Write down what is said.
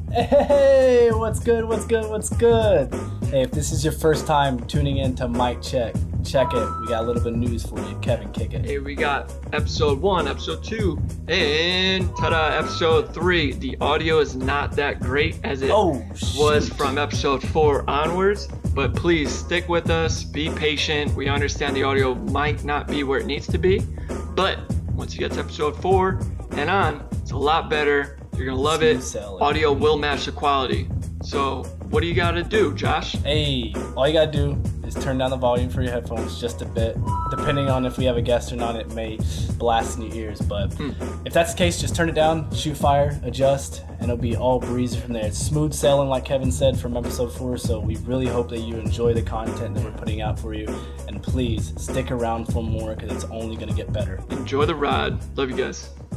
Hey, what's good? What's good? What's good? Hey, if this is your first time tuning in to Mic Check, check it. We got a little bit of news for you. Kevin, kick it. Hey, we got episode 1, episode 2, and ta-da, episode 3. The audio is not that great as it was from episode 4 onwards, but please stick with us, be patient. We understand the audio might not be where it needs to be, but once you get to episode 4 and on, it's a lot better. You're gonna love it. Audio will match the quality. So what do you gotta do, Josh? Hey, all you gotta do is turn down the volume for your headphones just a bit. Depending on if we have a guest or not, it may blast in your ears, but if that's the case, just turn it down, shoot fire, adjust, and it'll be all breezy from there. It's smooth sailing, like Kevin said, from episode 4, so we really hope that you enjoy the content that we're putting out for you, and please stick around for more because it's only gonna get better. Enjoy the ride. Love you guys.